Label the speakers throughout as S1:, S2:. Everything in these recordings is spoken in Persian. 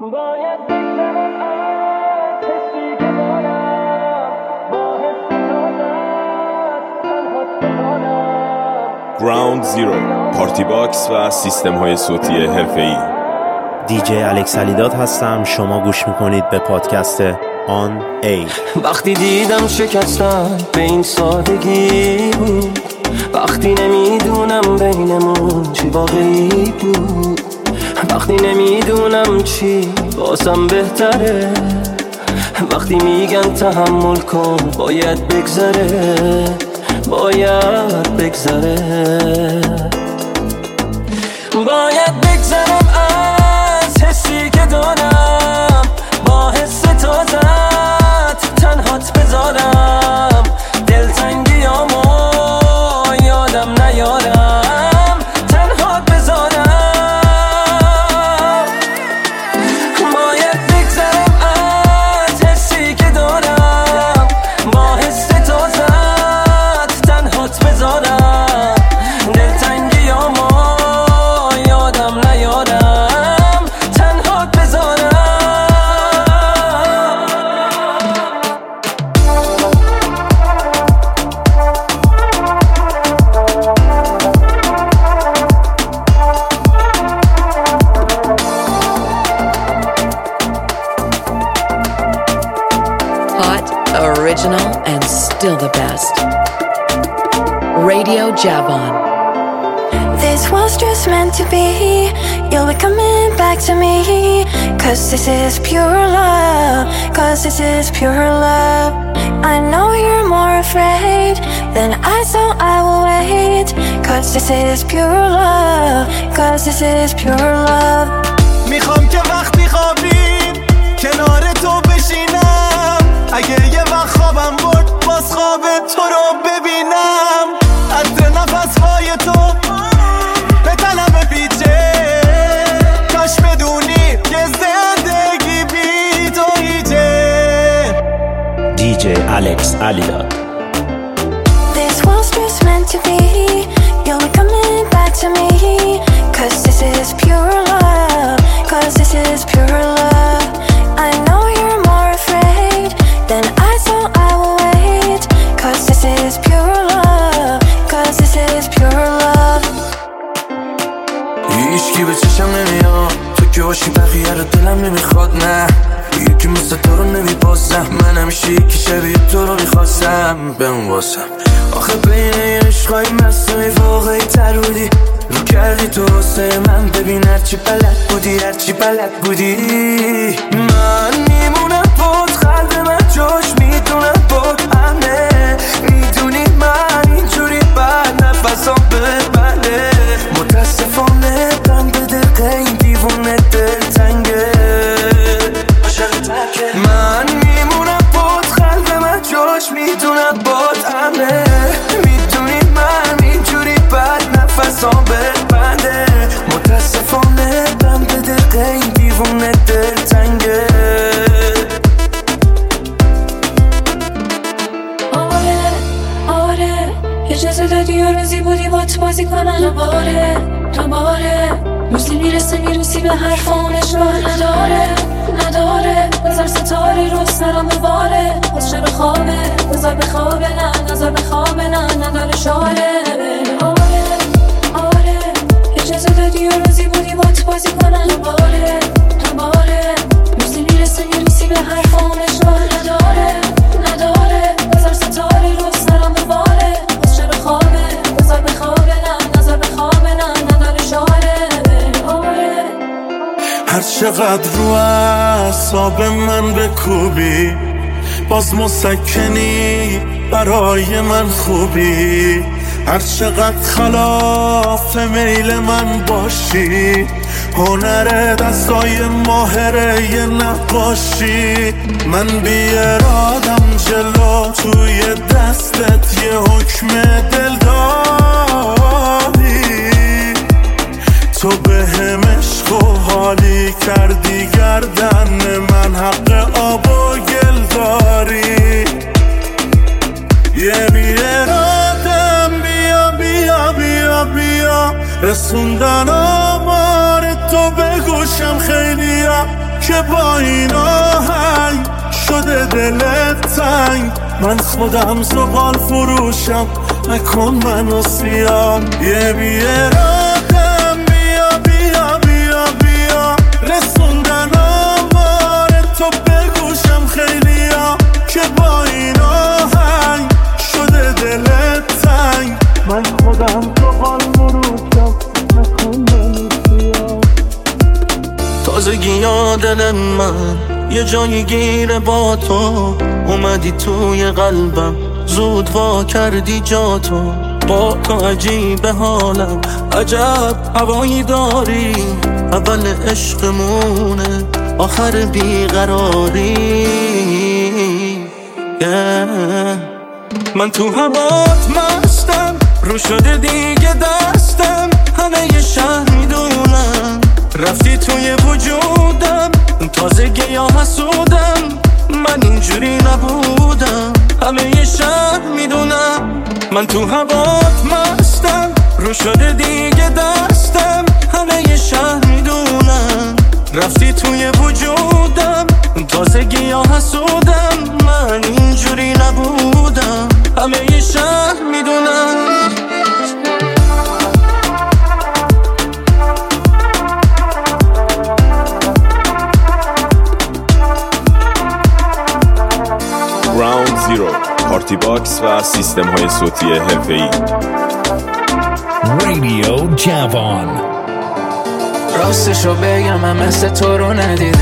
S1: باید بگذرم از حسی که دارم، با حس تازت تنهات بمانم.
S2: گراوند زیرو، پارتی باکس و سیستم های صوتی حرفه‌ای.
S3: دیجی الکس علیداد هستم. شما گوش میکنید به پادکست آن ای.
S1: وقتی دیدم شکستن به این سادگی بود، وقتی نمیدونم بینمون چی واقعی بود، وقتی نمیدونم چی واسم بهتره، وقتی میگن تحمل کن باید بگذره، باید بگذره، باید بگذرم از حسی که دارم، با حس تازت تنهات بذارم، دلتنگیامو یادم نیارم، تنهات بذارم، باید بگذرم از حسی که دارم، با حس تازت تنهات بذارم، دلتنگیامو یادم نیارم، تنهات بذارم.
S4: Hot, original, and still the best. Radio Javon.
S5: This was just meant to be. You'll be coming back to me. Cause this is pure love. Cause this is pure love. I know you're more afraid than I, so I will wait. Cause this is pure love. Cause this is pure love.
S6: میخوام که وقتی خوابید کنار تو بشینم، اگه یه وقت خوابم برد باز خواب تو رو ببینم، عطر نفس‌های تو به تنم پیچه، کاش بدونی که زندگی بی تو هیچه.
S3: دیجی الکس علیداد.
S5: This was just meant to be. You'll be coming back to me. Cause this is pure love. Cause this is pure love. I know you're more afraid than I, so I will wait. Cause this is pure love. Cause this is pure love.
S7: هیچکی به چشم نمیاد، تو که باشی بقیه رو دلم نمیخواد، نه یکی مثل تو رو نمیبازم، من همیشه یکی شبیه تو رو میخواستم بمواسم. آخه بین عشقای مصنوعی واقعی تر بودی، رو کردی تو واسه من، ببین هرچی بلد بودی، هرچی بلد بودی، من میمونم بود، قلب من جاش میدونم بود همه، میدونی من اینجوری بد نفسام ببنده، متاسفانه دم به دقیقه این دیوونه دلتنگه، من میمونم بود، قلب من جاش میدونم بود همه، میدونی من اینجوری بد نفسام ببنده، متاسفانه دم به دقیقه این دیوونه دلتنگه.
S8: آره اجازه دادی یه روزی بودی بات بازی کنم، دوباره روزی میرسی به حرفام اشکال نداره بذار ستاره رو سرم بباره، از شب خوابه بذار بخوابه، نه نذار بخوابه، نه نداره شاره. آره اجازه دادی یه روزی بودی بات بازی کنم، دوباره روزی میرسی به حرفام اشکال نداره بذار ستاره رو سرم بباره، از شب خوابه بذار بخوابه، نه نذار بخوابه، نه نداره شاره.
S6: هر چقدر رو اعصاب من بکوبی، باز مسکنی برای من خوبی، هر چقدر خلاف میل من باشی، هنر دستای ماهره یه نقاشی، من بی ارادم جلو توی دستت یه حکم دل داری، تو به هم عشق و حالی کردی، گردن من حق آب و گل داری، یه بی ارادم بیا رسوندن آمار تو به گوشم خیلی که با این آهنگ شده دلت تنگ. من خودم زغال فروشم، نکن منو سیاه. یه بیرادم بیا بیا بیا بیا، رسوندن آوار تو بگوشم خیلی ها، که با این آهنگ شده دلت تنگ. من خودم زغال فروشم، نکن منو سیاه.
S7: تازگی ها دل من یه جایی گیره با تو، اومدی توی قلبم زود وا کردی جا تو. با تو عجیب حالم، عجب هوایی داری، اول عشقمونه آخر بیقراری. من تو هوات مستم، رو شده دیگه دستم، همه یه شهر میدونم رفتی توی وجودم. تازگی یا حسودم، من اینجوری نبودم، همه یه شهر میدونم. من تو هوات مستم، رو شده دیگه دستم، همه یه شهر میدونم رفتی توی وجودم. تازگی یا حسودم، من اینجوری نبودم، همه یه شهر میدونم.
S2: راوند زیرو، پارتی باکس و سیستم های صوتی حرفه‌ای.
S9: رادیو جوان.
S10: راستشو بگم من مثل تو رو ندیدم،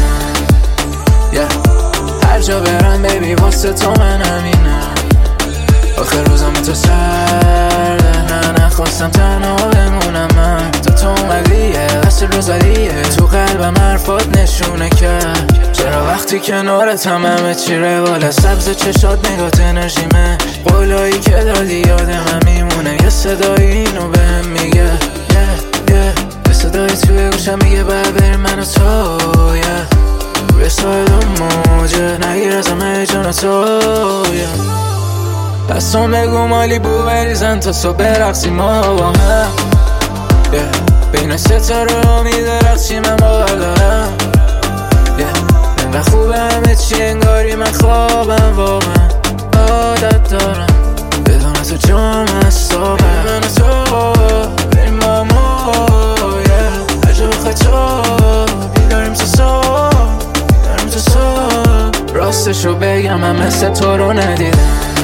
S10: هر جا برم بیبی واسه تو من همینم. آخر روزم تو سرده، نه نخواستم تنها بمونم. من تو اومدیه قصر روزادیه، تو قلبم حرفات نشونه کرد. چرا وقتی کنارتم همه چی روال، سبز چشات نگات انرژیمه، قولایی که دادی یاد من میمونه. یه صدایی اینو بهم میگه یه صدایی توی گوشم میگه باید بریم من و تو. روی ساید و موجه نگیر از همه جان تو. دستان بگو مالی بو بریزن تا صبح برقصیم ما با هم. بین ستاره ها میدرخشیم من باور دارم. و خوبه همه چی انگاری من خوابم، واقعا عادت دارم بدون تو جام هستابم. من و تو بریم با ما، هر جا بخوای تو بیداریم تو صبح. راستشو بگم من مثل تو رو ندیدم،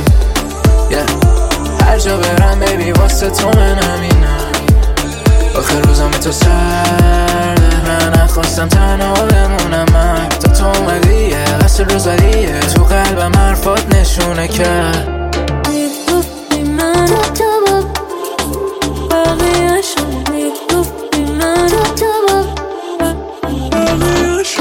S10: هر جا برم بیبی واسه تو من همینم. آخر روزم تو سرده، نه نخواستم تنها بمونم. من تو اومدیه قصر روزادیه، تو قلبم حرفات نشونه کرد.
S8: میگفتی من تو بقیه‌شو، میگفتی من تو بقیه‌شو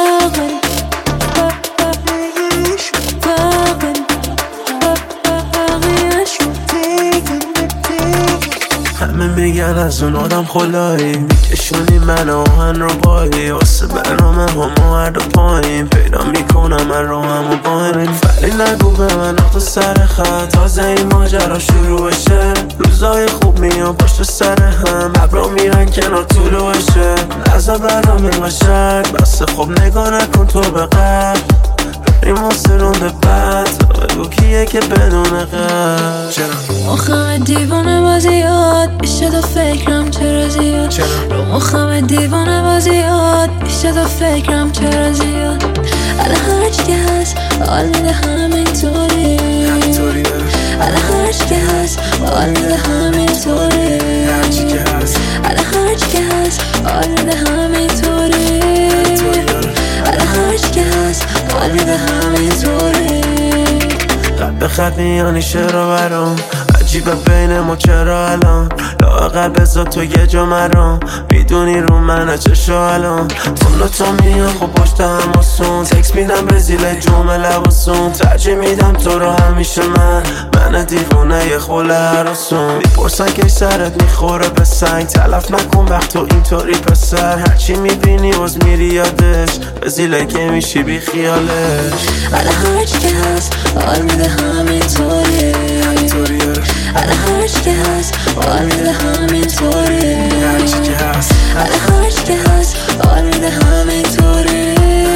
S6: همه میگن از اون آدم خلایی، میکشونی من آهن رو بایی، واسه برنامه همو هر دو پایین پیدا میکنم من رو همو باین. ولی نگو به من آخت سر خط، تازه این ماجرا شروع بشه. روزای خوب میان پشت سر هم، ابرا میرن کنار طولوشه. نزا برنامه مشک بسه خوب نگاه نکن تو به قلب. بریم واسه رونده بعد، بگو کیه که بدون قلب. چرا؟
S8: مخم دیوانه بازیات بیشتر تا فکرم چرا زیاد. رو مخم دیوانه بازیات بیشتر تا فکرم چرا زیاد. الان هرچی که هست حال میده همینطوری، الان هرچی که هست حال میده همینطوری، الان هرچی که هست حال میده همینطوری، الان هرچی که هست حال میده همینطوری.
S6: قلب خط میانی چرا برام عجیبه بین ما چرا الان لااقل بذار تو یه جا مرام. میدونی رو منه چشو الان تو میان خب پشت هم آسون. تکس میدم به زیل جمعه لباسون، ترجیح میدم تو رو همیشه من دیوونه یه خوله هراسون. میپرسن که سرت میخوره به سنگ، تلف نکن وقت تو اینطوری پسر. هرچی میبینی باز میری یادش، به زیله که میشی بی خیالش.
S8: الان هرچی که هست حال میده همینطوری، الان هرچی که هست حال میده همینطوری، الان هرچی که هست حال میده همینطوری،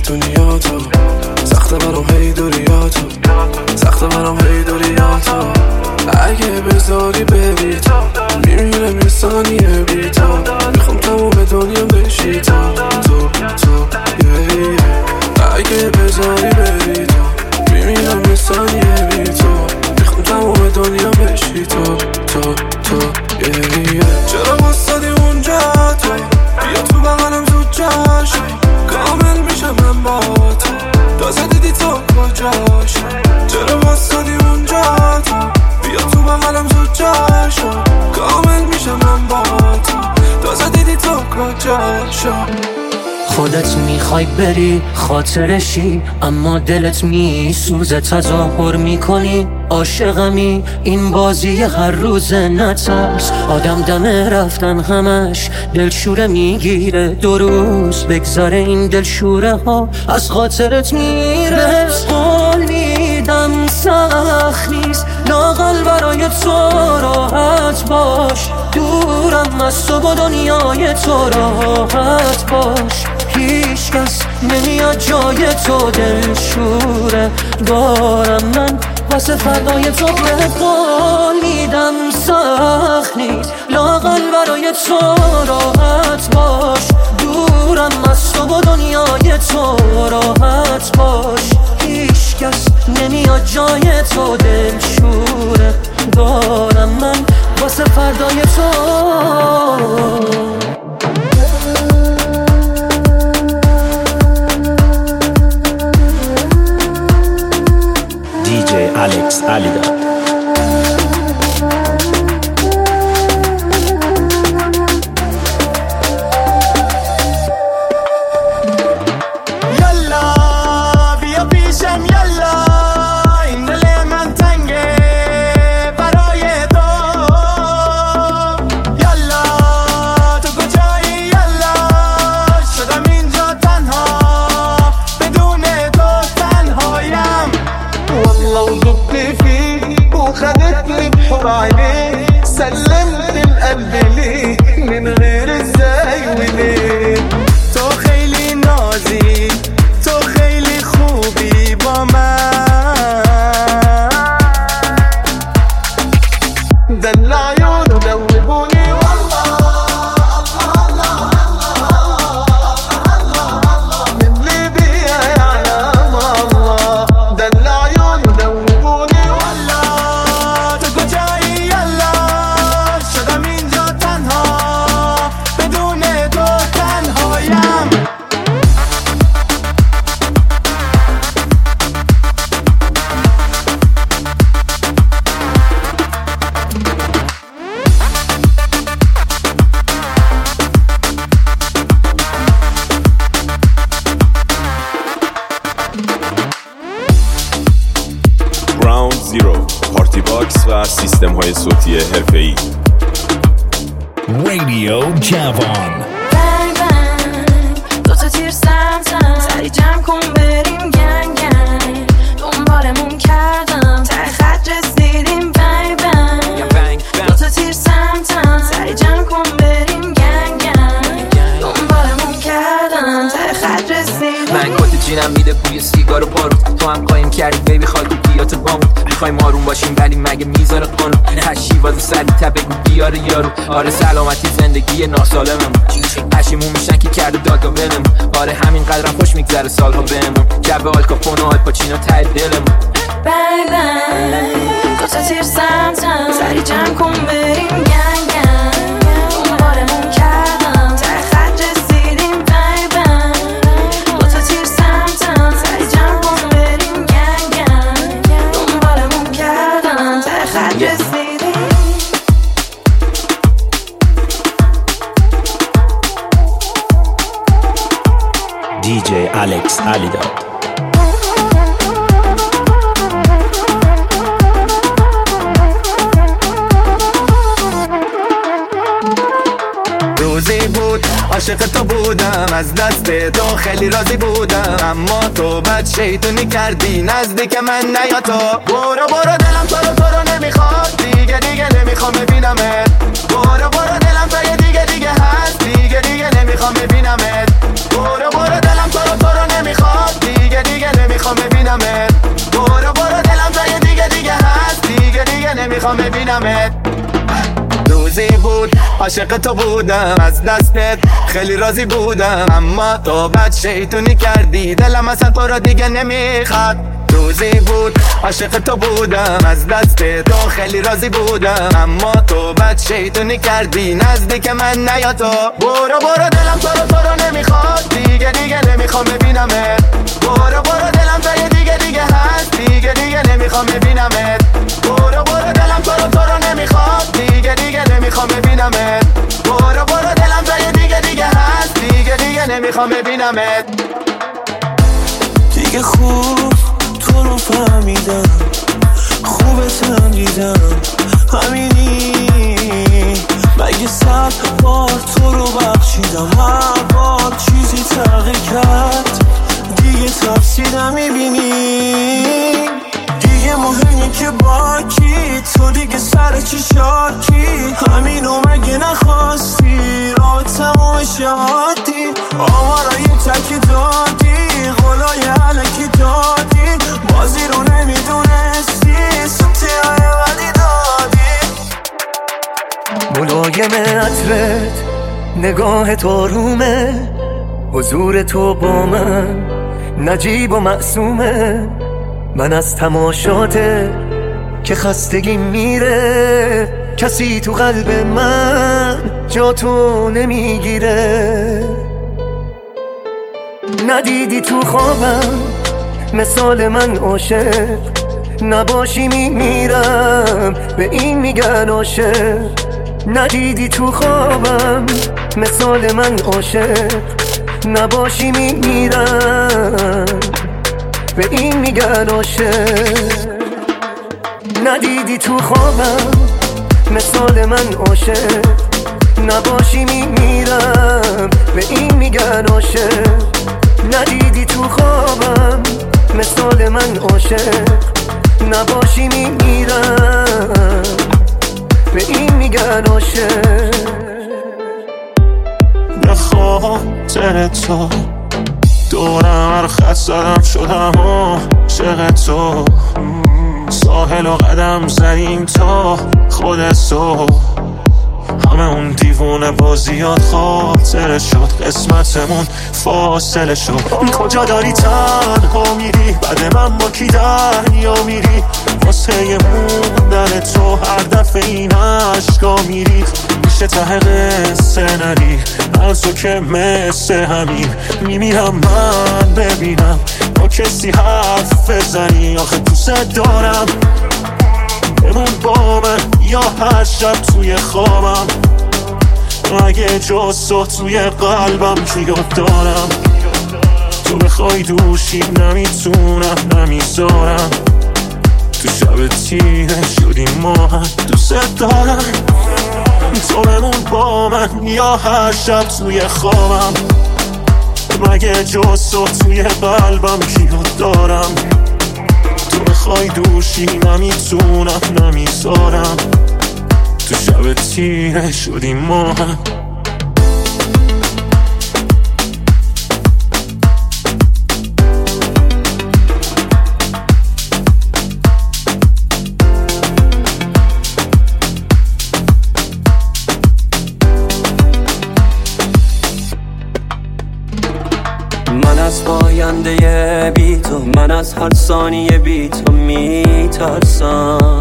S7: دنیاتو سخت برام هی دوریاتو سخت برام هی دوریاتو اگه بذاری بری تو میمیرم یه ثانیه بی تو میخوام تموم دنیا بشی تو اگه بذاری بری تو میمیرم یه ثانیه بی تو میخوام تموم دنیا بشی تو چرا بستادی اونجا تو بیا تو بغلم زود جاشو کامل میشم من با تو تازه دیدی تو کجاشو چرا بستادی اونجا تو بیا تو بغلم زود جاشو کامل میشم من با تو تازه دیدی تو کجاشو
S1: خودت میخوای بری خاطرشی اما دلت میسوزه تظاهر میکنی عاشقمی این بازی هر روز نترس آدم دمه رفتن همش دلشوره میگیره 2 روز بگذاره این دلشوره ها از خاطرت میره قول میدم سخت نیست لااقل برای تو راحت باش دورم از تو با دنیای تو راحت باش هیچ کس نمیاد جای تو دلشوره دارم من واسه فردای تو قول میدم سخت نیست لااقل برای تو راحت باش دورم از تو با دنیای تو راحت باش هیچ کس نمیاد جای تو دلشوره دارم من واسه فردای تو
S3: DJ Alex Alidad.
S6: سلمت القلب ليه من غير ازاي وليه تو خیلی نازی تو خیلی خوبی با من دل عیونو دوبونی والله الله من ليبيا يعلم الله دل عيونو دوبوني والله تو کجایی یلا شدم اینجا تنها بدون تو تنهایم
S2: Ground Zero پارتی باکس و سیستم های صوتی حرفه‌ای
S9: رادیو جوان
S5: bang bang 2 تا تیر سمتم سری جمع کن بریم گنگ گنگ دنبالمون کردم ته خط رسیدیم bang bang 2 تا تیر سمتم سری جمع کن بریم گنگ گنگ دنبالمون کردم ته خط رسیدیم
S10: من کت جینم میده بوی سیگار و بارود تو هم قایم کردی بیبی خاکی بیات بامون میخوایم آروم باشیم ولی مگه میذاره قانون هشی واسه سری بگو بیاره یارو آره سلامتی زندگی ناسالمم پشیمون میشن که کرده دادا ولم آره همین قدرم خوش میگذره سالها بهمون جب آلکاپون و آلپاچینو ته دلمون
S5: bang bang 2 تا تیر سمتم سری جمع کن بریم گنگ گنگ دنبالمون کردم ته خط رسیدیم bang bang 2 تا تیر سمتم سری جمع کن بریم گنگ گنگ دنبالمون کردم ته خط رسیدیم
S3: DJ Alex Alidad.
S6: روزی بود عاشق تو بودم از دست تو خیلی راضی بودم اما تو بد شیطونی کردی نزدیک من نیا تو برو دلم تو رو نمیخواد دیگه نمیخوام ببینمت برو دلم تا یه دیگه هست دیگه نمیخوام ببینمت برو دلم تو رو نمیخواد ببینمت. روزی بود عاشق تو بودم، از دستت خیلی راضی بودم، اما تو بد شیطونی کردی، دلم اصلا تو را دیگه نمیخواد. روزی بود عاشق تو بودم، از دست تو خیلی راضی بودم، اما تو بد شیطونی کردی، نزدیک من نیا تو. برو برو دلم تو رو نمیخواد، دیگه نمیخوام ببینمت. برو برو دلم جای دیگه هست، دیگه نمیخوام ببینمت. برو برو دلم تو رو نمیخواد، دیگه نمیخوام ببینمت. برو برو دلم جای دیگه هست، دیگه نمیخوام ببینمت.
S7: دیگه خوب تو رو فهمیدم، خوبتم دیدم، همینی مگه 100 بار تو رو بخشیدم، هر بار چیزی تغییر کرد، دیگه تفسیرم میبینی. دیگه مهمی که با کی، تو دیگه سر چی شاکی، همینو مگه نخواستی، رابطمو شهادی، آمارا یه تکی دادی، قولای علکی دادی، بازی رو نمیدونستی، سوتیای بدی دادی.
S1: ملایم عطرت، نگاه تو رومه، حضور تو با من نجیب و معصومه. من از تماشاته که خستگی میره، کسی تو قلب من جا تو نمیگیره. ندیدی تو خوابم مثال من عاشق، نباشی میمیرم به این میگن عاشق. ندیدی تو خوابم مثال من عاشق، نباشی میمیرم به این میگن عاشق. ندیدی تو خوابم مثال من عاشق، نباشی میمیرم به این میگن عاشق. ندیدی تو خوابم مثال من عاشق، نباشی میمیرم به این میگن عاشق.
S7: به خاطر تو دورم رو خط زدم، شدم عاشق تو، ساحل و قدم زدیم تا خود تو، همه اون دیوونه بازیات خاطره شد، قسمتمون فاصله شد. کجا داری تنها میری، بعد من با کی دریا میری، واسه موندن تو هر دفعه این عشقا میری، میشه ته قصه نری از تو که مثل همین، میمیرم من ببینم با کسی حرف بزنی، آخه دوست دارم بمون با من یا هر شب توی خوابم، اگه جز تو توی قلبم کیات دارم. تو بخوای دوشی نمیتونم نمیذارم، تو شب تیره شدیم ما هم، دوست دارم تو بمون با من یا هر شب توی خوابم، مگه جز تو توی قلبم کیات دارم. تو بخوای دوشی نمیتونم نمیذارم، تو شب تیره شدیم ما هم.
S1: من از پاینده بی تو، من از هر ثانیه بی تو میترسم،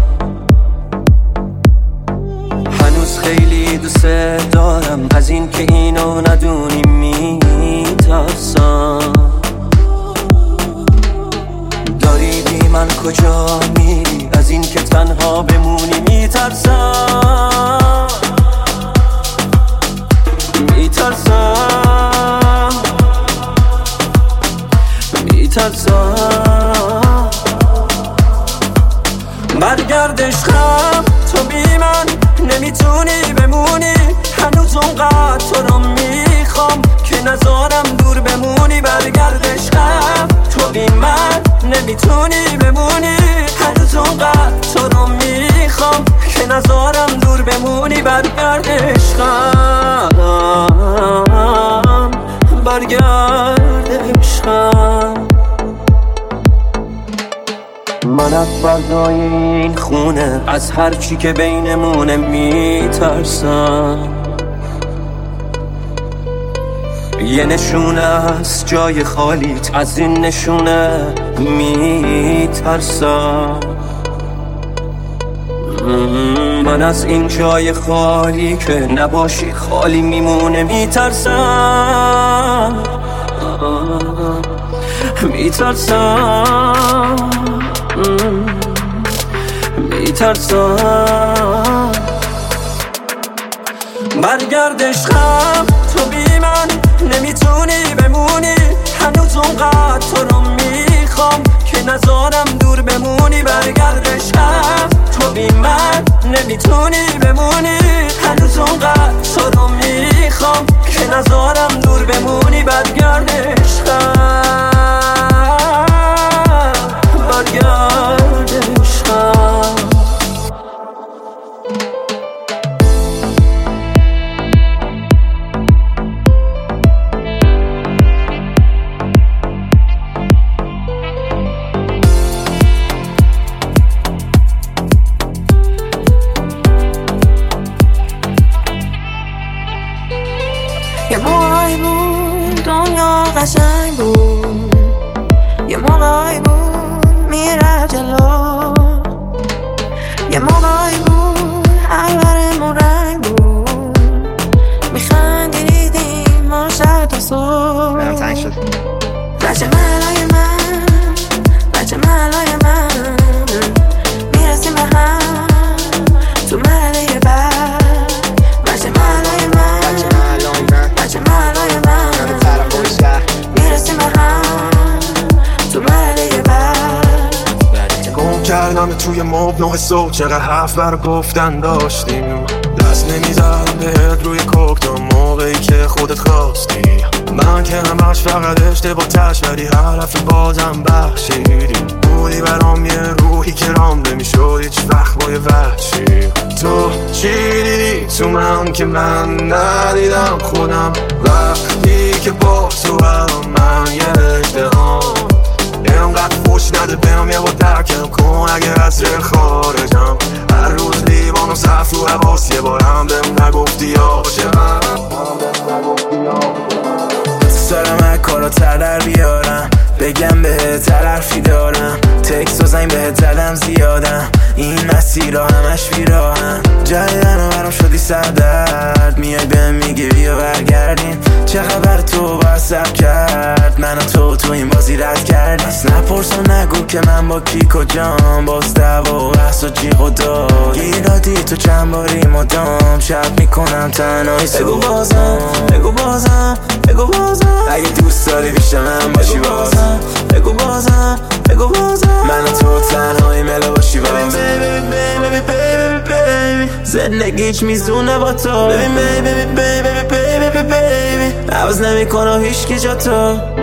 S1: هنوز خیلی دوست دارم، از این که اینو ندونی میترسم. داری بی من کجا میری، از این که تنها بمونی میترسم، میترسم، میترسم. برگرد عشقم، تو بی من نمیتونی بمونی، هنوز اونقدر تو رو میخوام که نذارم دور بمونی. برگرد عشقم، تو بی من نمیتونی بمونی، هنوز اونقدر تو رو میخوام که نذارم دور بمونی. برگرد عشقم، برگرد عشقم. من شب بردای این خونه، از هر چی که بینمونه میترسم. یه نشونه از جای خالیت، از این نشونه میترسم. من از این جای خالی که نباشی خالی میمونه میترسم. میترسم میترسم. برگرد عشقم تو بی من نمیتونی بمونی، هنوز اونقدر تو رو میخوام که نذارم دور بمونی. برگرد عشقم تو بی من نمیتونی بمونی، هنوز اونقدر تو رو میخوام که نذارم دور بمونی. برگرد عشقم برگرد عشقم.
S5: یه موقعی بود دنیا قشنگ بود، یه موقعی بود میره جلو، یه موقعی بود عبرمون رنگ بود، میخندیدیم ما شب تا صبح.
S9: برم تنگ شد.
S5: بچه ملای من، بچه ملای من، میرسیم به هم تو مرحله بعد. بچه ملای من، بچه ملای من، میرسیم به هم تو مرحله بعد.
S6: گم کردم توی مبل صبح، چقدر حرف برا گفتن داشتیم. دست نمیزدم بهت روی کوکتا موقعی که خودت خواستی. من که همش فقط اشتباه تش، ولی حرف بازم بخشیدی. بودی برام یه روحی که رام نمیشد هیچ وقت با یه وحشی. تو چی دیدی تو من که من ندیدم خودم، وقتی که با تو من یه اشتهام. اینقدر خوش نده بهم یه با درکم کن اگه از رل خارجم. هر روز لیوان و صف تو حواس، یه بارم بهم نگفتی عاشقم.
S10: سرم کارا در بیارم، بگم بهت حرفی دارم. تکس و زنگ بهت زدم زیادم، این مسیرها همش بیراهم. جدیدن برام شدی سردرد، میای بهم میگی بیا برگردیم. چه خبر تو با سب کرد، من و تو این بازی رد کردیم. نپرس و نگو که من با کی کجام، باز دعوا و بحث و جیغ و داد. گیرادی تو چند باری مدام، شب میکنم تنهایی بگو بازم، بگو بازم، بگو بازم. اگه دوست داری پیش من باشی بازم، بگو بازم، بگو بازم. من و تو تنهایی ملا باشی بازم. زندگی هیچ میزونه با تو. عوض نمی کنم هیچ کی جا تو.